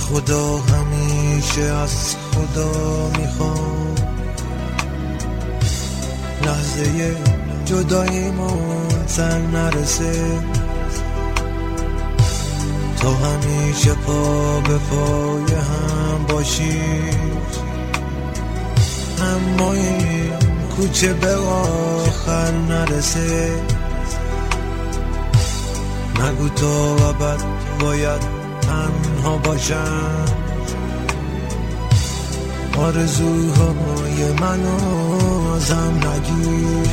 خدا همیشه از خدا میخوام لحظه جداییمون سر نرسه، تا همیشه پا به پای هم باشیم، اما این کوچه به آخر نرسه. نگو تا ابد باید تنها باشم، آرزوهای منو ازم نگیر.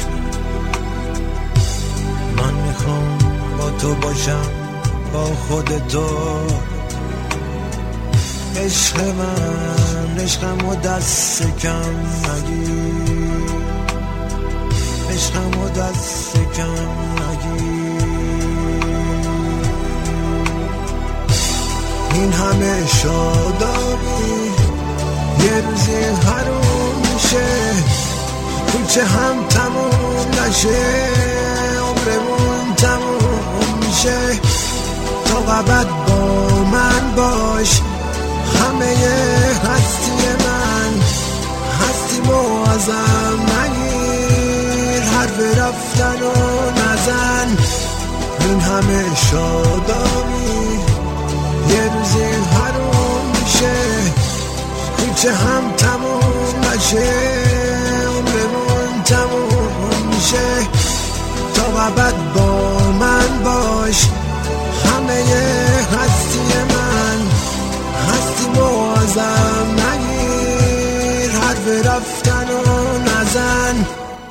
من میخوام با تو باشم، با خودتو. عشق من عشقمو دست کم نگیر، عشقمو دست کم نگیر. این همه شادابی یه روزی حروم میشه، کوچه هم تموم نشه، عمرمون تموم میشه. تا ابد با من باش، همه هستی من، هستیمو ازم نگیر، حرف رفتن و نزن. این همه شادابی یه روزی حروم میشه، کوچه هم تموم نشه، عمرمون تموم میشه. تا ابد با من باش، همه هستی من، هستیمو ازم نگیر، حرف رفتن و نزن.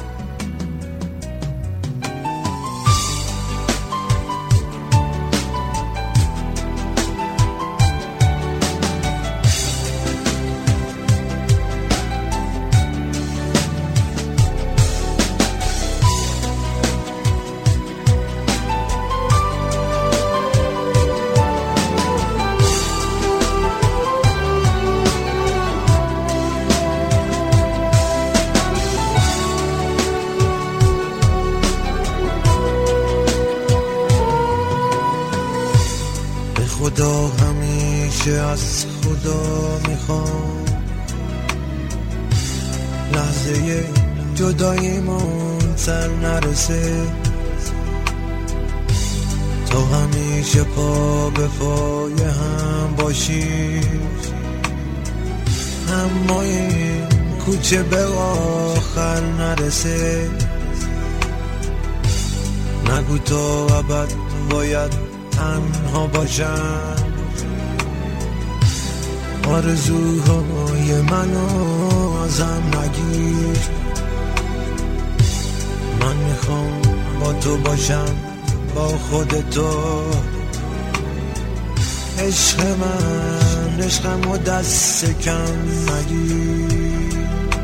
خدا همیشه از خدا میخوام لحظه جداییمون سر نرسه، تا همیشه پا به پای هم باشیم، اما این کوچه به آخر نرسه. نگو تا ابد باید تنها باشم، آرزوهای منو ازم نگیر. من میخوام با تو باشم، با خودتو. عشق من عشقمو دست کم نگیر،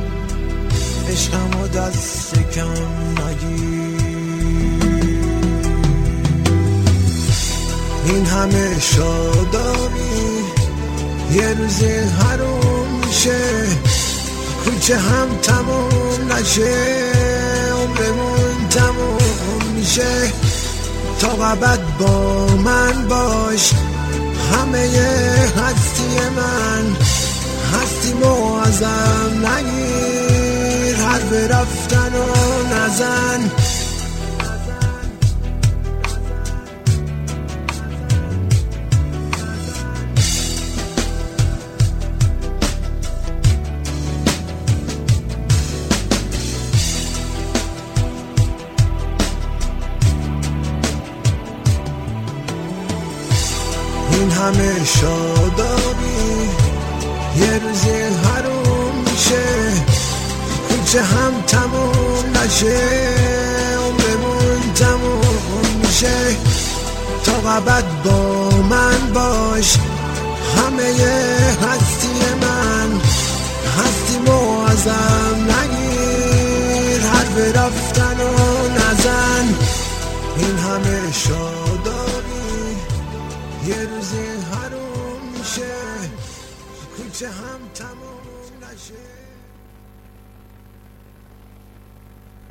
عشقمو دست کم نگیر. این همه شادابی یه روزی حروم میشه، کوچه هم تموم نشه، عمرمون تموم میشه. تا ابد با من باش، همه هستی من، هستیمو ازم نگیر، حرف رفتن و نزن. این همه شادابی یه روزی حروم میشه، کوچه هم تموم نشه، عمرمون تموم میشه. تا ابد با من باش، همه هستی من، هستیمو ازم نگیر، حرف رفتن و نزن. این همه شادابی یه روزی حروم میشه، کوچه هم تموم نشه.